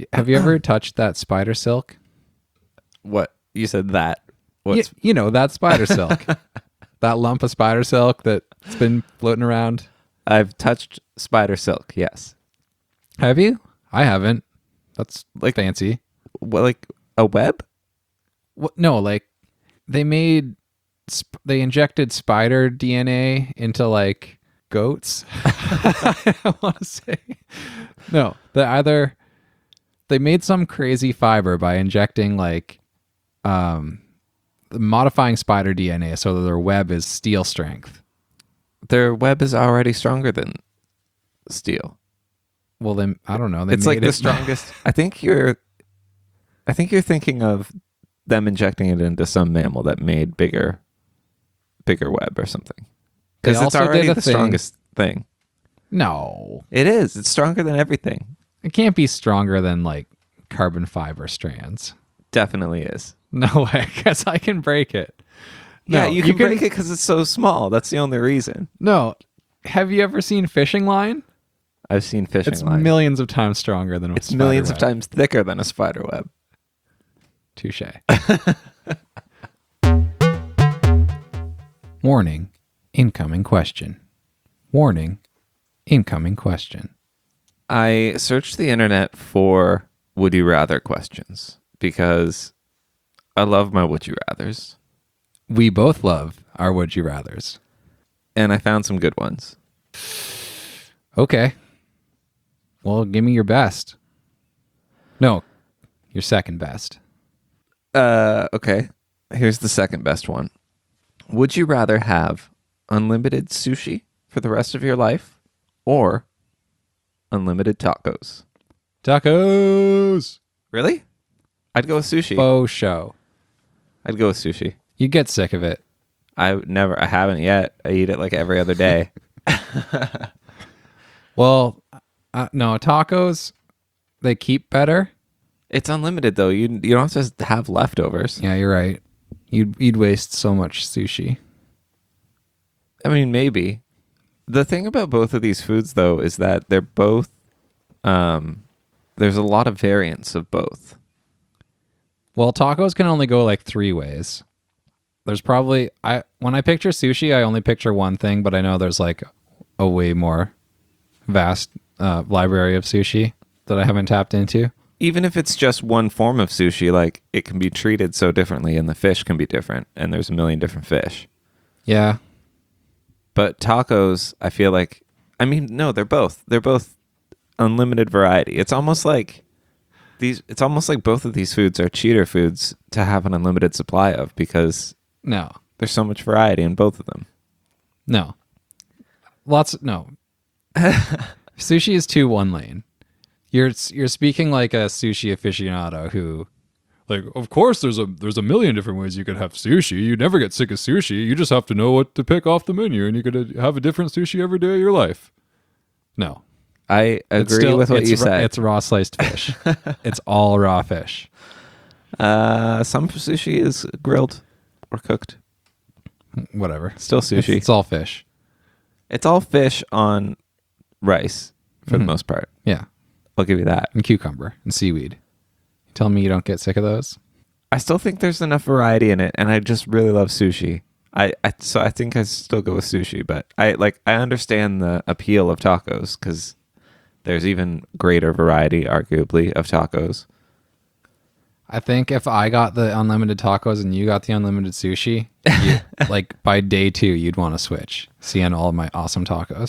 Have you ever touched that spider silk? What? You said that. What's You know, that spider silk. That lump of spider silk that's been floating around. I've touched spider silk, yes. Have you? I haven't. That's Like- fancy. What, like a web? What? No, like they they injected spider DNA into like goats. I want to say no. They made some crazy fiber by injecting like modifying spider DNA so that their web is steel strength. Their web is already stronger than steel. Well, then I don't know. It's like the strongest. I think you're thinking of them injecting it into some mammal that made bigger web or something. They Because it's also already did a the thing- strongest thing. No, It is. It's stronger than everything. it can't be stronger than like carbon fiber strands. Definitely is. No way, because I can break it. Yeah, No, you can break it because it's so small. That's the only reason. No. Have you ever seen fishing line? I've seen fishing It's line. millions of times stronger than It's spider millions web. of times thicker than a spider web. Touche. Warning, incoming question. Warning, incoming question. I searched the internet for would you rather questions because I love my would you rathers, We both love our would you rathers. and I found some good ones. Okay. Well, give me your best. No, your second best. Okay. Here's the second best one. Would you rather have unlimited sushi for the rest of your life or unlimited tacos? Tacos! Really? I'd go with sushi. Faux show. I'd go with sushi. You get sick of it. I haven't yet. I eat it like every other day. Well, no, tacos, they keep better. It's unlimited though. You don't have to have leftovers. Yeah, you're right. You'd waste so much sushi. I mean, maybe. The thing about both of these foods though is that they're both there's a lot of variants of both. Well, tacos can only go like 3 ways. There's probably when I picture sushi, I only picture one thing, but I know there's like a way more vast library of sushi that I haven't tapped into. Even if it's just one form of sushi, like it can be treated so differently and the fish can be different and there's a million different fish. Yeah. But tacos, I feel like no, they're both unlimited variety. It's almost like both of these foods are cheater foods to have an unlimited supply of because No. there's so much variety in both of them. No. No. Sushi is too one lane. You're speaking like a sushi aficionado who, like, of course there's a million different ways you could have sushi. You never get sick of sushi. You just have to know what to pick off the menu, and you could have a different sushi every day of your life. No, I It's agree still- with what it's you ra- said. It's raw sliced fish. It's all raw fish. Some sushi is grilled or cooked. Whatever. Still sushi. It's all fish. It's all fish on rice for the most part. Yeah, I'll give you that. and cucumber and seaweed. You telling me you don't get sick of those? I still think there's enough variety in it, and I just really love sushi. So I think I still go with sushi, but I understand the appeal of tacos because there's even greater variety, arguably, of tacos. I think if I got the unlimited tacos and you got the unlimited sushi, like by day 2, you'd want to switch, seeing all of my awesome tacos.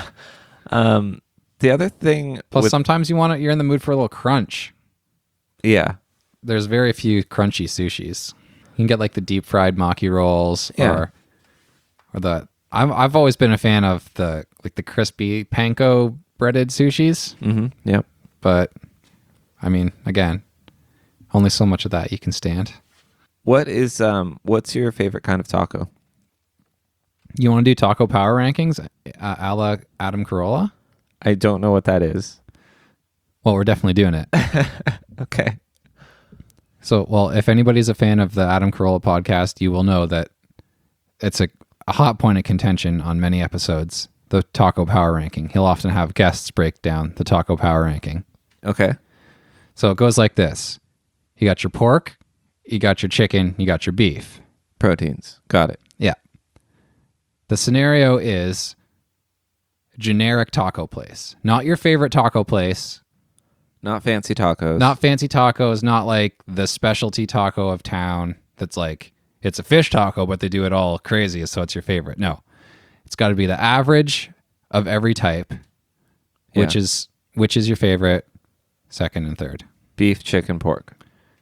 The other thing, Plus, sometimes you're in the mood for a little crunch. yeah, There's very few crunchy sushis. You can get like the deep fried maki rolls, Yeah. or the. I've always been a fan of the crispy panko breaded sushis, yeah. but I mean, again, only so much of that you can stand. What's your favorite kind of taco? You want to do taco power rankings, a la Adam Carolla? I don't know what that is. Well, we're definitely doing it. Okay. So, well, if anybody's a fan of the Adam Carolla podcast, you will know that it's a hot point of contention on many episodes, the taco power ranking. He'll often have guests break down the taco power ranking. Okay. So it goes like this. You got your pork, you got your chicken, you got your beef. Proteins. Got it. Yeah. The scenario is generic taco place. Not your favorite taco place. Not fancy tacos. Not fancy tacos, not like the specialty taco of town that's like, it's a fish taco, but they do it all crazy, so it's your favorite. No. It's got to be the average of every type, which Yeah. is your favorite, second and third. Beef, chicken, pork.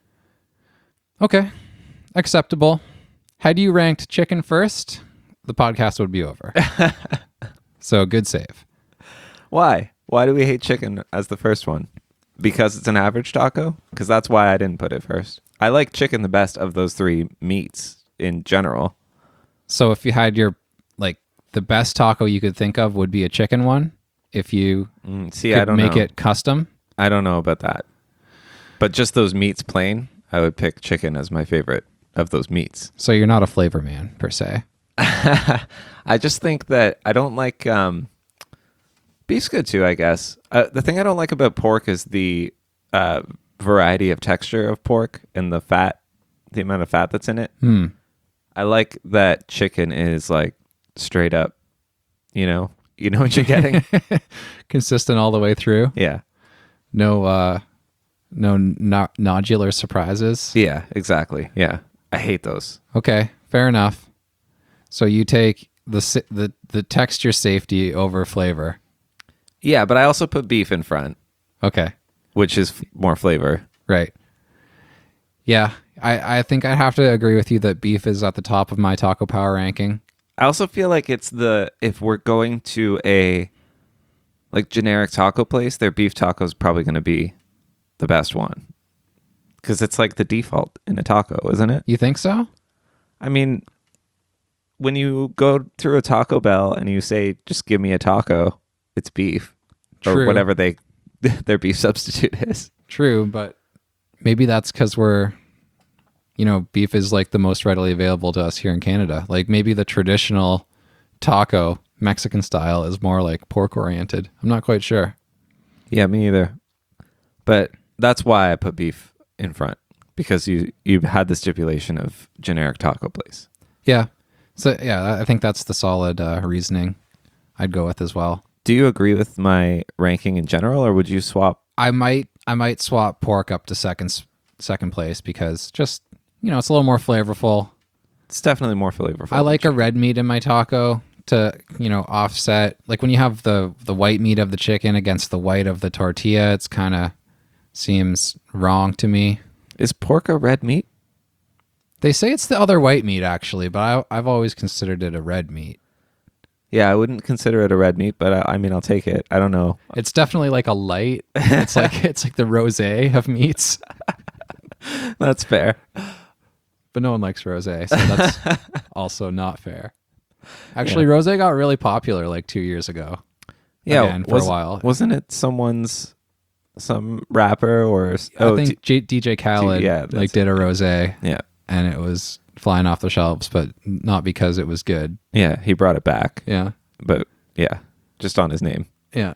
Okay. Acceptable. Had you ranked chicken first, the podcast would be over. So good save. Why? Why do we hate chicken as the first one? Because it's an average taco? Because that's why I didn't put it first. I like chicken the best of those three meats in general. So if you had your, like, the best taco you could think of would be a chicken one. If you See, could I don't make know. it custom. I don't know about that. But just those meats plain, I would pick chicken as my favorite of those meats. So you're not a flavor man, per se. I just think that I don't like beef's good too, I guess. The thing I don't like about pork is the variety of texture of pork and the fat, the amount of fat that's in it. I like that chicken is like straight up, you know what you're getting. Consistent all the way through. Yeah. No nodular surprises. Yeah, exactly. Yeah. I hate those. Okay, fair enough. So you take the texture safety over flavor. Yeah, but I also put beef in front, Okay, which is more flavor. right. Yeah, I think I'd have to agree with you that beef is at the top of my taco power ranking. I also feel like it's if we're going to a like generic taco place, their beef taco is probably going to be the best one. Because it's like the default in a taco, isn't it? You think so? I mean, when you go through a Taco Bell and you say, just give me a taco, it's beef. Or True. whatever their beef substitute is. True, but maybe that's because beef is like the most readily available to us here in Canada. Like maybe the traditional taco, Mexican style, is more like pork oriented. I'm not quite sure. Yeah, me either. But that's why I put beef in front. Because you had the stipulation of generic taco place. Yeah. So yeah, I think that's the solid reasoning I'd go with as well. Do you agree with my ranking in general, or would you swap? I might swap pork up to second place because just it's a little more flavorful. It's definitely more flavorful. I like a red meat in my taco to offset, like when you have the white meat of the chicken against the white of the tortilla, it's kind of seems wrong to me. Is pork a red meat? They say it's the other white meat actually, but I've always considered it a red meat. Yeah, I wouldn't consider it a red meat, but I mean, I'll take it. I don't know. It's definitely like a light. It's like the rosé of meats. That's fair. But no one likes rosé, so that's also not fair. Actually, rosé got really popular like 2 years ago. Yeah, Again, for a while. Wasn't it some rapper or? I think DJ Khaled did a rosé, Yeah, and it was flying off the shelves, but not because it was good. yeah, he brought it back. Yeah, But yeah, just on his name. yeah.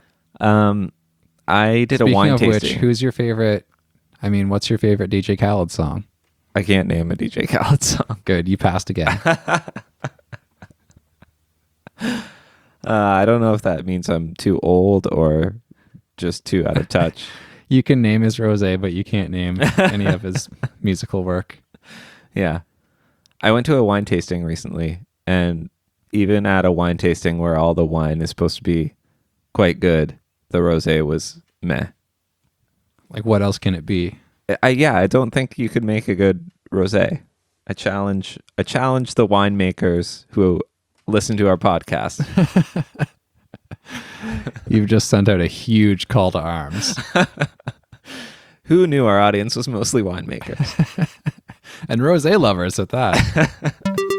I did Speaking a wine of tasting. which, who's your favorite? I mean, what's your favorite DJ Khaled song? I can't name a DJ Khaled song. Good, you passed again. I don't know if that means I'm too old or just too out of touch. You can name his rosé, but you can't name any of his musical work. Yeah. I went to a wine tasting recently, and even at a wine tasting where all the wine is supposed to be quite good, the rosé was meh. Like, what else can it be? I don't think you could make a good rosé. I challenge the winemakers who listen to our podcast. You've just sent out a huge call to arms. Who knew our audience was mostly winemakers? And rosé lovers at that.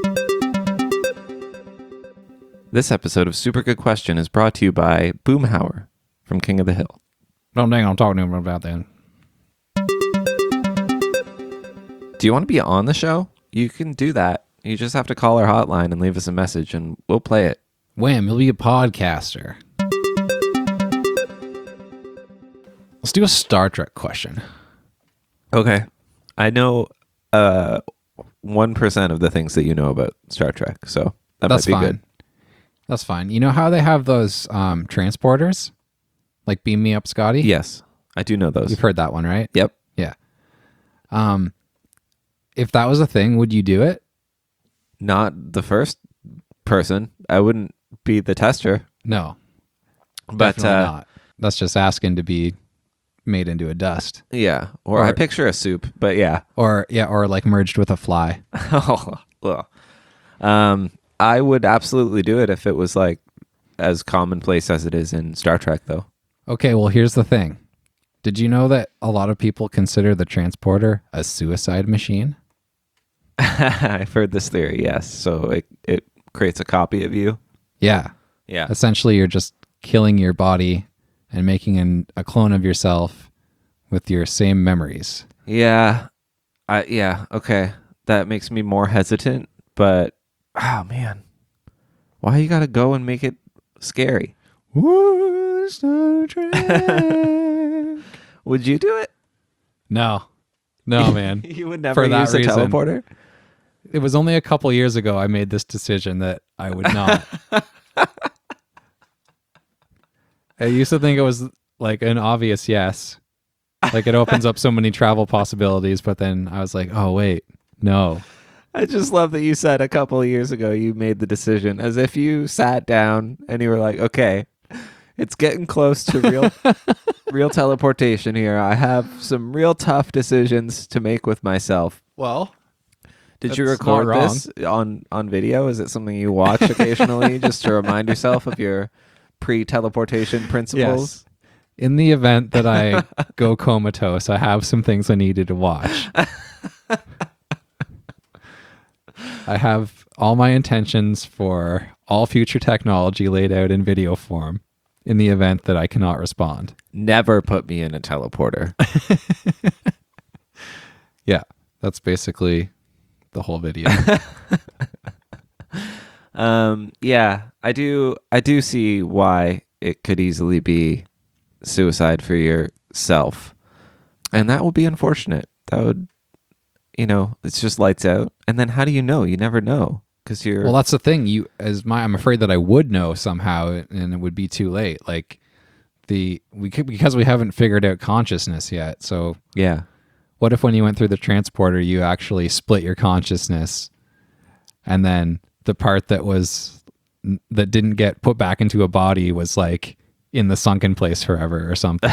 This episode of Super Good Question is brought to you by Boomhauer from King of the Hill. Don't dang, I'm talking to him about that. Do you want to be on the show? You can do that. You just have to call our hotline and leave us a message, and we'll play it. Wham, you'll be a podcaster. Let's do a Star Trek question. Okay. I know 1% of the things that you know about Star Trek, so that That's might be fine. good. That's fine. You know how they have those transporters? Like Beam Me Up Scotty? Yes, I do know those. You've heard that one, right? Yep. Yeah. If that was a thing, would you do it? Not the first person. I wouldn't be the tester. No. But Definitely not. That's just asking to be made into a dust. yeah, or I picture a soup, but yeah. Or like merged with a fly. Oh, well. I would absolutely do it if it was like as commonplace as it is in Star Trek, though. Okay, well, here's the thing. Did you know that a lot of people consider the transporter a suicide machine? I've heard this theory, yes. So it creates a copy of you. Yeah. Yeah. Essentially, you're just killing your body and making a clone of yourself with your same memories. Yeah. Yeah, okay. That makes me more hesitant, but oh man. Why you gotta go and make it scary? Star Trek. Would you do it? No, man. You would never For that use a reason. teleporter? It was only a couple years ago I made this decision that I would not. I used to think it was like an obvious yes. Like it opens up so many travel possibilities, but then I was like, oh, wait, no. I just love that you said a couple of years ago you made the decision as if you sat down and you were like, okay, it's getting close to real teleportation here. I have some real tough decisions to make with myself. Well, Did you that's record not this on video? Is it something you watch occasionally just to remind yourself of your pre-teleportation principles? yes. In the event that I go comatose, I have some things I needed to watch. I have all my intentions for all future technology laid out in video form in the event that I cannot respond. Never put me in a teleporter. Yeah, that's basically the whole video. Yeah, I do see why it could easily be suicide for yourself. And that would be unfortunate. That would, it's just lights out. And then how do you know? You never know because you're Well, that's the thing. I'm afraid that I would know somehow, and it would be too late. Like because we haven't figured out consciousness yet. So yeah. what if when you went through the transporter, you actually split your consciousness, and then the part that didn't get put back into a body was like in the sunken place forever or something?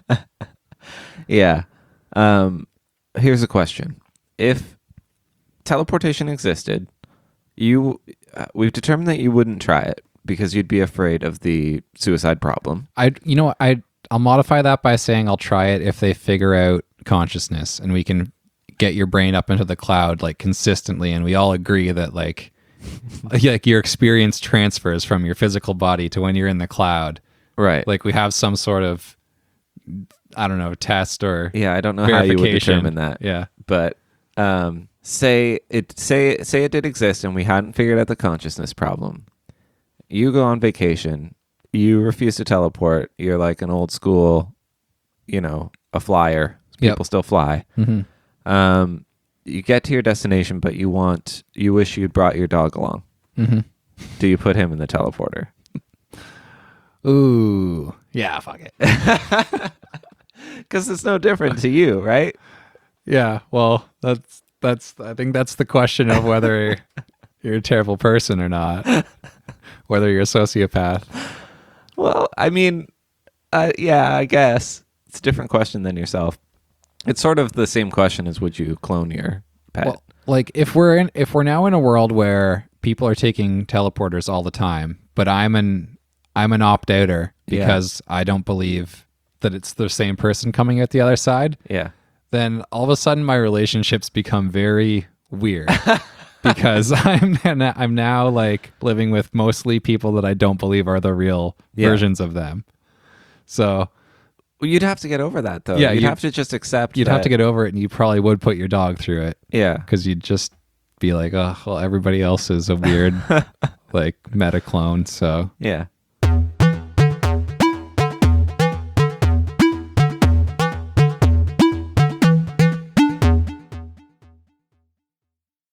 Yeah. Here's a question. If teleportation existed, we've determined that you wouldn't try it because you'd be afraid of the suicide problem. I'll modify that by saying I'll try it if they figure out consciousness and we can get your brain up into the cloud like consistently, and we all agree that like your experience transfers from your physical body to when you're in the cloud. Right. Like we have some sort of, I don't know, test or yeah, I don't know how you would determine that. Yeah. But say it did exist and we hadn't figured out the consciousness problem. You go on vacation, you refuse to teleport, you're like an old school, a flyer. People still fly. Mm-hmm. You get to your destination, but you wish you'd brought your dog along. Mm-hmm. Do you put him in the teleporter? Ooh. Yeah, fuck it. Because it's no different to you, right? Yeah, well, I think that's the question of whether you're a terrible person or not. Whether you're a sociopath. Well, I mean, yeah, I guess. It's a different question than yourself. It's sort of the same question as would you clone your pet? Well, like if we're now in a world where people are taking teleporters all the time, but I'm an opt-outer because I don't believe that it's the same person coming out the other side. Yeah. Then all of a sudden my relationships become very weird because I'm now like living with mostly people that I don't believe are the real versions of them. So well, you'd have to get over that, though. Yeah, you'd have to just accept. You'd have to get over it, and you probably would put your dog through it. Yeah, because you'd just be like, oh, well, everybody else is a weird, like meta clone. So yeah,